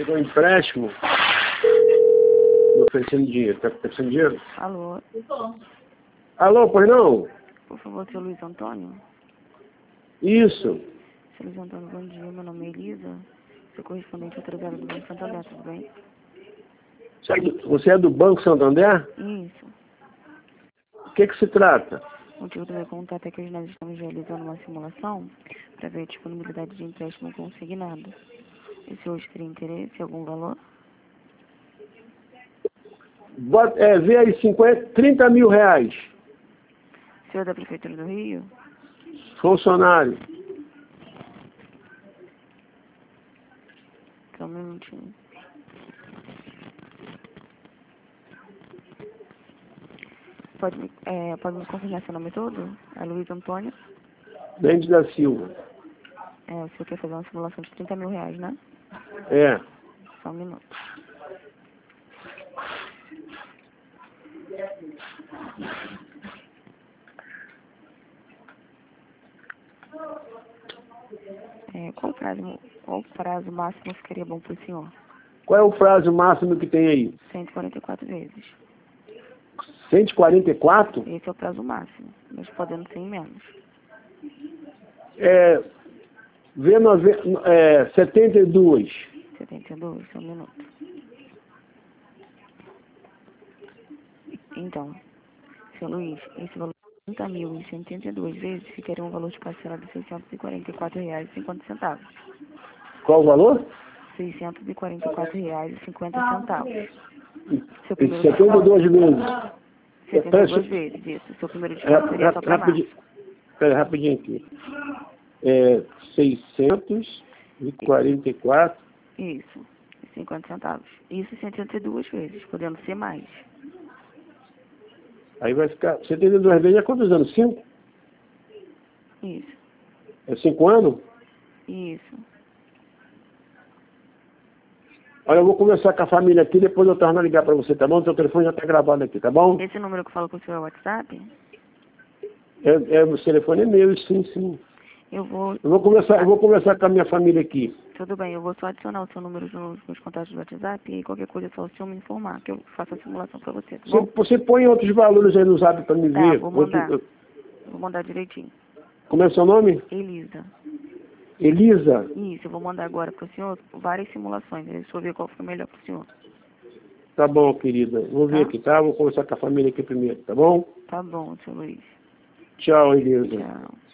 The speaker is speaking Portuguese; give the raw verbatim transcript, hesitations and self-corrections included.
Pegou um empréstimo, me oferecendo dinheiro. Tá oferecendo dinheiro? Alô? Alô, pois não? Por favor, seu Luiz Antônio? Isso. Seu Luiz Antônio, bom dia. Meu nome é Elisa. Sou correspondente autorizada do Banco Santander, tudo bem? Você é do, você é do Banco Santander? Isso. O que que se trata? O motivo do meu contato é que hoje nós estamos realizando uma simulação para ver a disponibilidade de empréstimo consignado. E se hoje teria interesse, algum valor? Bota, é, vê aí cinquenta, trinta mil reais. O senhor é da Prefeitura do Rio? Funcionário. Só um minutinho. Pode, me- é, pode me confirmar seu nome todo? É Luiz Antônio? Mendes da Silva. É, o senhor quer fazer uma simulação de trinta mil reais, né? É. Só um minuto. É, qual o prazo, qual o prazo máximo ficaria bom para o senhor? Qual é o prazo máximo que tem aí? cento e quarenta e quatro vezes. cento e quarenta e quatro? Esse é o prazo máximo, mas podendo ser em menos. É, vê nove, é, setenta e dois. setenta e dois, só um minuto. Então, seu Luiz, esse valor de trinta mil e setenta e duas vezes ficaria um valor de parcela de seiscentos e quarenta e quatro reais e cinquenta centavos. Qual o valor? seiscentos e quarenta e quatro reais e cinquenta centavos. Seu E primeiro setenta e desconto, duas vezes. setenta e duas vezes, isso. Seu primeiro desconto seria só para março. Rapidinho, pera, rapidinho aqui. É, seiscentos e quarenta e quatro. Isso, e cinquenta centavos. Isso setenta e duas vezes, podendo ser mais. Aí vai ficar. setenta e duas vezes é quantos anos? cinco? Isso, É cinco anos? isso. Olha, eu vou conversar com a família aqui, depois eu torno a ligar para você, tá bom? Seu telefone já está gravado aqui, tá bom? Esse número que eu falo com o senhor é o WhatsApp? É, é, o telefone é meu, sim, sim. Eu vou... Eu vou conversar, eu vou conversar com a minha família aqui. Tudo bem, eu vou só adicionar o seu número nos meus contatos do WhatsApp e qualquer coisa é só o senhor me informar, que eu faço a simulação para você, tá Você, bom? você põe outros valores aí no zap para me Tá, ver. vou mandar. Outro- Vou mandar direitinho. como é o seu nome? Elisa. Elisa. Isso, eu vou mandar agora para o senhor várias simulações. Deixa eu ver qual fica melhor para o senhor. Tá bom, querida. Vou ver Tá? aqui, tá? Vou conversar com a família aqui primeiro, tá bom? Tá bom, seu Luiz. Tchau, Elisa. Tchau.